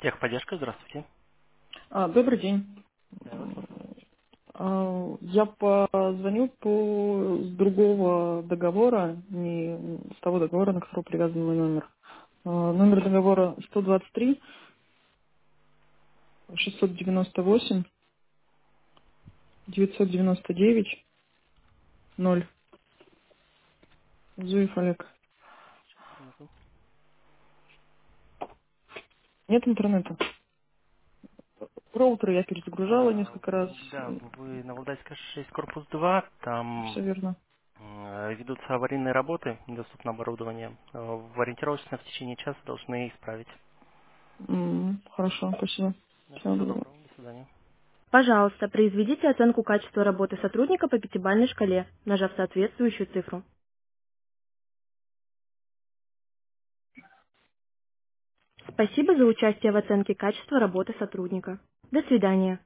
Техподдержка, здравствуйте. Добрый день. Да, я вас слушаю. Я позвоню с другого договора, не с того договора, на который привязан мой номер. Номер договора 123 698 999 0. Зуев Олег. Секунду. Нет интернета. Роутер я перезагружала несколько раз. Да, вы на Владайской 6, корпус 2, там Все верно. ведутся аварийные работы, недоступно оборудование. Ориентировочно в течение часа должны исправить. Хорошо, спасибо. Да, Всего всего доброго. доброго, до свидания. Пожалуйста, произведите оценку качества работы сотрудника по пятибалльной шкале, нажав соответствующую цифру. Спасибо за участие в оценке качества работы сотрудника. До свидания.